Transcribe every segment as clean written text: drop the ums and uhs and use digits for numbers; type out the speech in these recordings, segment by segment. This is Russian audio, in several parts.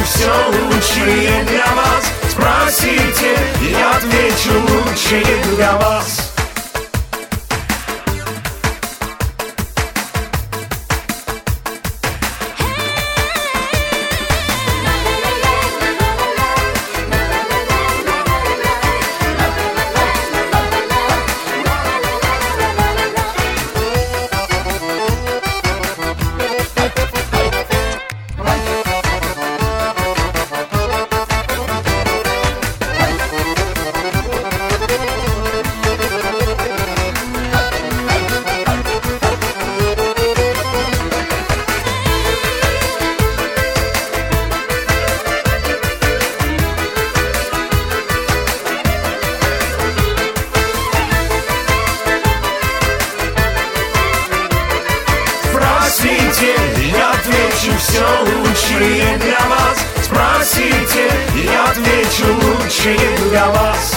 все лучшее для вас. Спросите, я отвечу лучшее для вас. Я отвечу все лучшее для вас. Спросите, я отвечу лучшее для вас.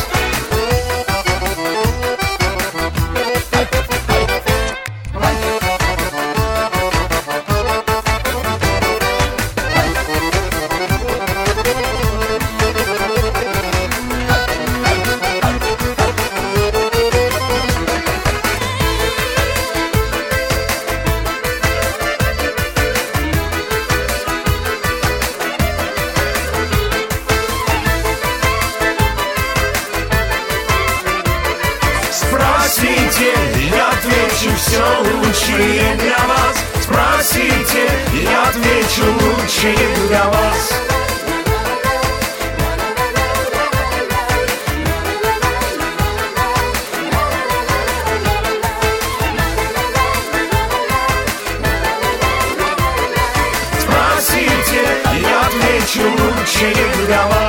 Спросите, я отвечу все лучшее для вас. Спросите, я отвечу лучшее для вас. Спросите, я отвечу лучшее для вас.